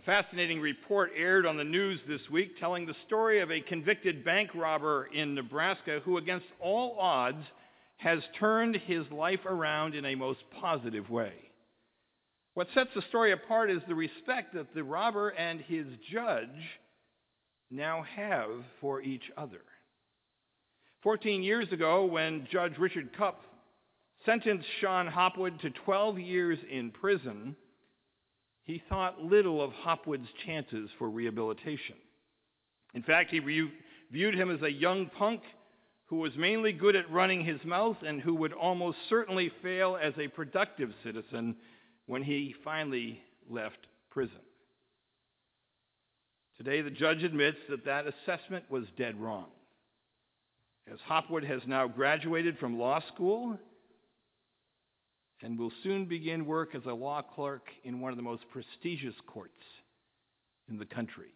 Fascinating report aired on the news this week telling the story of a convicted bank robber in Nebraska who, against all odds, has turned his life around in a most positive way. What sets the story apart is the respect that the robber and his judge now have for each other. 14 years ago, when Judge Richard Cupp sentenced Sean Hopwood to 12 years in prison, he thought little of Hopwood's chances for rehabilitation. In fact, he viewed him as a young punk who was mainly good at running his mouth and who would almost certainly fail as a productive citizen when he finally left prison. Today, the judge admits that that assessment was dead wrong, as Hopwood has now graduated from law school and will soon begin work as a law clerk in one of the most prestigious courts in the country.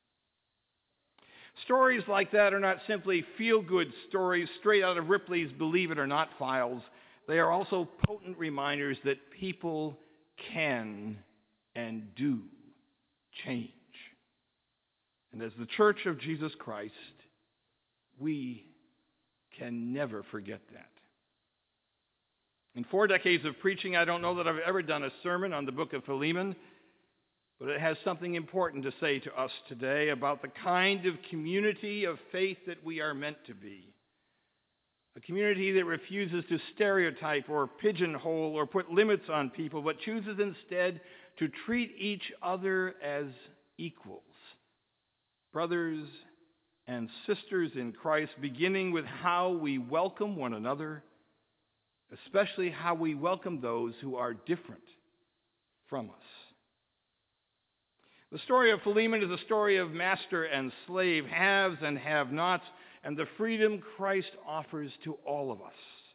Stories like that are not simply feel-good stories straight out of Ripley's Believe It or Not files. They are also potent reminders that people can and do change. And as the Church of Jesus Christ, we can never forget that. In 4 decades of preaching, I don't know that I've ever done a sermon on the book of Philemon, but it has something important to say to us today about the kind of community of faith that we are meant to be. A community that refuses to stereotype or pigeonhole or put limits on people, but chooses instead to treat each other as equals. Brothers and sisters in Christ, beginning with how we welcome one another, especially how we welcome those who are different from us. The story of Philemon is a story of master and slave, haves and have-nots, and the freedom Christ offers to all of us.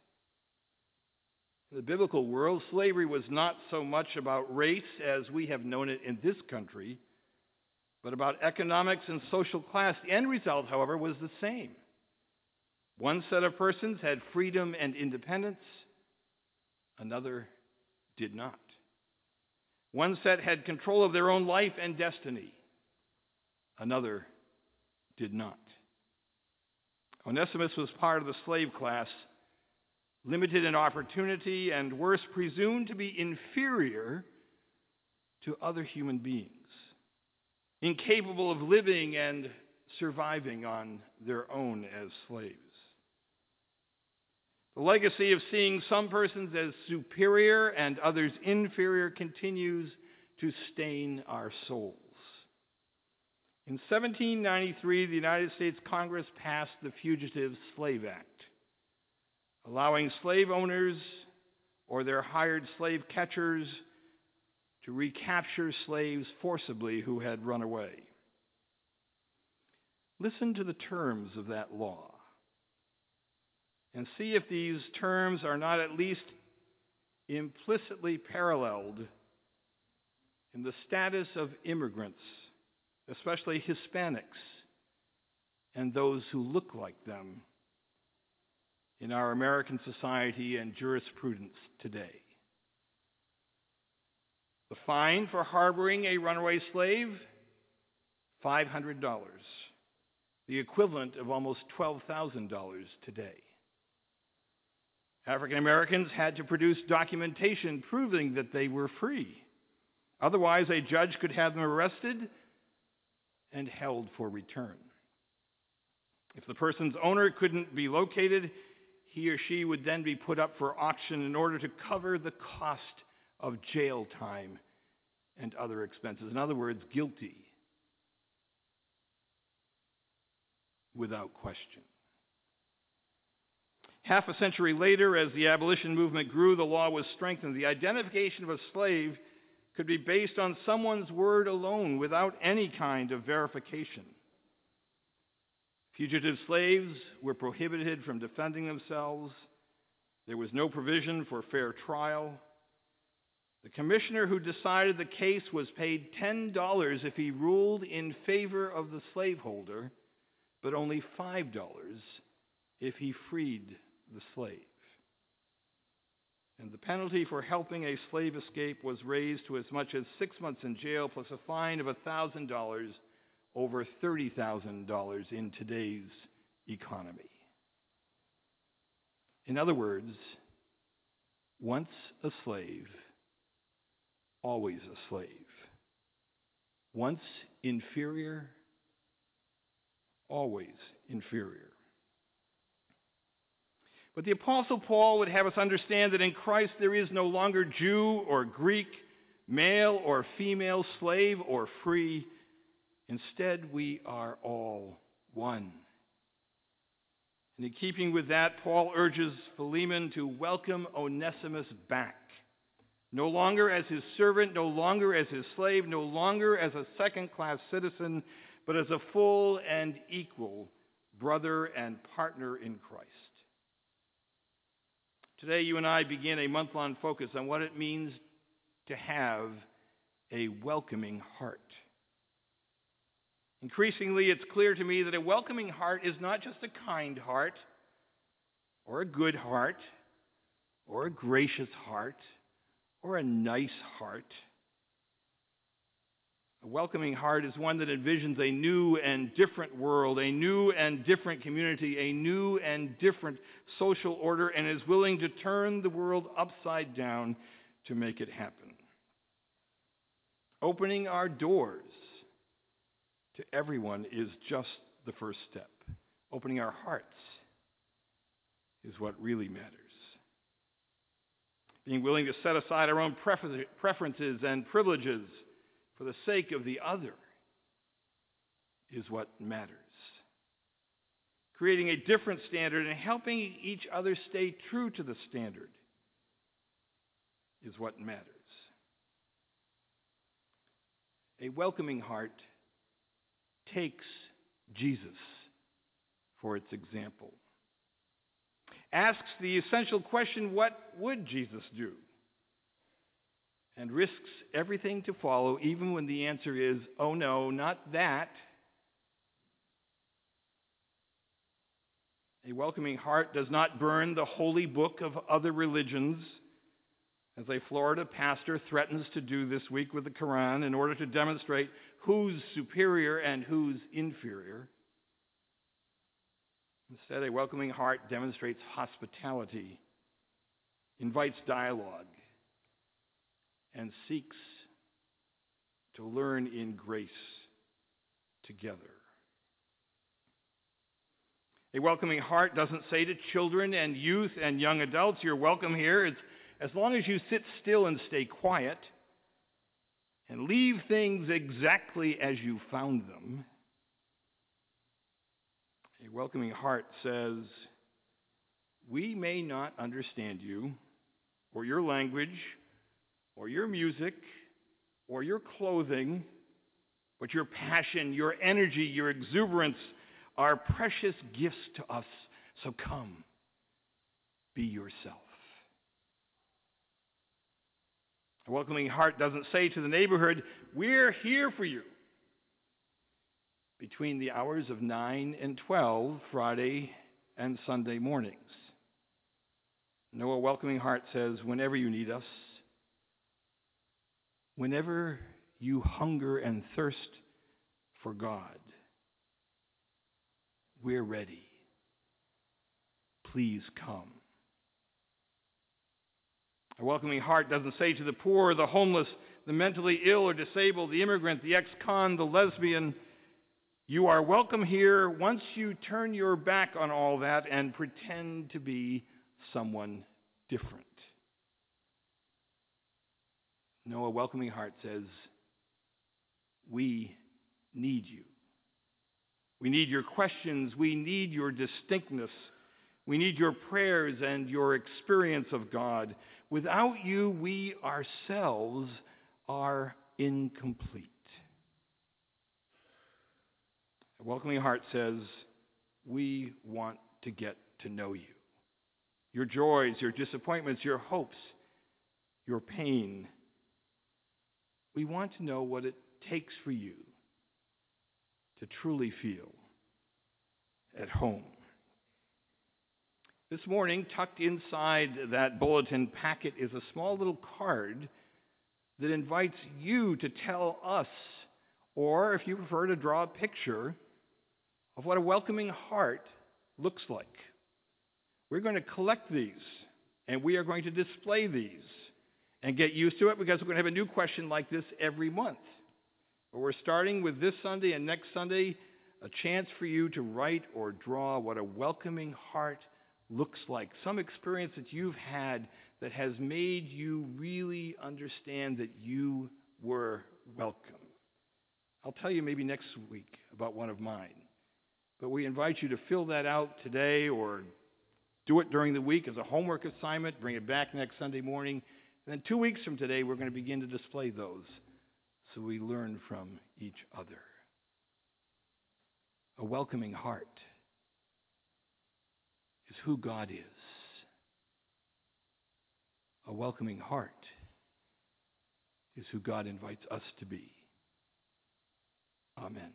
In the biblical world, slavery was not so much about race as we have known it in this country, but about economics and social class. The end result, however, was the same. One set of persons had freedom and independence, another did not. One set had control of their own life and destiny, another did not. Onesimus was part of the slave class, limited in opportunity and, worse, presumed to be inferior to other human beings, incapable of living and surviving on their own as slaves. The legacy of seeing some persons as superior and others inferior continues to stain our souls. In 1793, the United States Congress passed the Fugitive Slave Act, allowing slave owners or their hired slave catchers to recapture slaves forcibly who had run away. Listen to the terms of that law and see if these terms are not at least implicitly paralleled in the status of immigrants, especially Hispanics and those who look like them in our American society and jurisprudence today. The fine for harboring a runaway slave, $500, the equivalent of almost $12,000 today. African Americans had to produce documentation proving that they were free. Otherwise, a judge could have them arrested and held for return. If the person's owner couldn't be located, he or she would then be put up for auction in order to cover the cost of jail time and other expenses. In other words, guilty without question. Half a century later, as the abolition movement grew, the law was strengthened. The identification of a slave could be based on someone's word alone without any kind of verification. Fugitive slaves were prohibited from defending themselves. There was no provision for fair trial. The commissioner who decided the case was paid $10 if he ruled in favor of the slaveholder, but only $5 if he freed the slave. And the penalty for helping a slave escape was raised to as much as 6 months in jail plus a fine of $1,000, over $30,000 in today's economy. In other words, once a slave, always a slave. Once inferior, always inferior. But the Apostle Paul would have us understand that in Christ there is no longer Jew or Greek, male or female, slave or free. Instead, we are all one. And in keeping with that, Paul urges Philemon to welcome Onesimus back, no longer as his servant, no longer as his slave, no longer as a second-class citizen, but as a full and equal brother and partner in Christ. Today, you and I begin a month-long focus on what it means to have a welcoming heart. Increasingly, it's clear to me that a welcoming heart is not just a kind heart, or a good heart, or a gracious heart, or a nice heart. A welcoming heart is one that envisions a new and different world, a new and different community, a new and different social order, and is willing to turn the world upside down to make it happen. Opening our doors to everyone is just the first step. Opening our hearts is what really matters. Being willing to set aside our own preferences and privileges for the sake of the other is what matters. Creating a different standard and helping each other stay true to the standard is what matters. A welcoming heart takes Jesus for its example. Asks the essential question, what would Jesus do? And risks everything to follow, even when the answer is, oh no, not that. A welcoming heart does not burn the holy book of other religions, as a Florida pastor threatens to do this week with the Quran in order to demonstrate who's superior and who's inferior. Instead, a welcoming heart demonstrates hospitality, invites dialogue, and seeks to learn in grace together. A welcoming heart doesn't say to children and youth and young adults, you're welcome here, as long as you sit still and stay quiet and leave things exactly as you found them. A welcoming heart says, we may not understand you, or your language, or your music, or your clothing, but your passion, your energy, your exuberance are precious gifts to us. So come, be yourself. A welcoming heart doesn't say to the neighborhood, we're here for you, between the hours of 9 and 12, Friday and Sunday mornings. No, a welcoming heart says, whenever you need us, whenever you hunger and thirst for God, we're ready. Please come. A welcoming heart doesn't say to the poor, the homeless, the mentally ill or disabled, the immigrant, the ex-con, the lesbian, you are welcome here once you turn your back on all that and pretend to be someone different. No, a welcoming heart says, we need you. We need your questions. We need your distinctness. We need your prayers and your experience of God. Without you, we ourselves are incomplete. A welcoming heart says, we want to get to know you. Your joys, your disappointments, your hopes, your pain. We want to know what it takes for you to truly feel at home. This morning, tucked inside that bulletin packet is a small little card that invites you to tell us, or if you prefer, to draw a picture of what a welcoming heart looks like. We're going to collect these, and we are going to display these, and get used to it because we're going to have a new question like this every month. But we're starting with this Sunday and next Sunday, a chance for you to write or draw what a welcoming heart looks like. Some experience that you've had that has made you really understand that you were welcome. I'll tell you maybe next week about one of mine. But we invite you to fill that out today or do it during the week as a homework assignment. Bring it back next Sunday morning. And then 2 weeks from today, we're going to begin to display those so we learn from each other. A welcoming heart is who God is. A welcoming heart is who God invites us to be. Amen.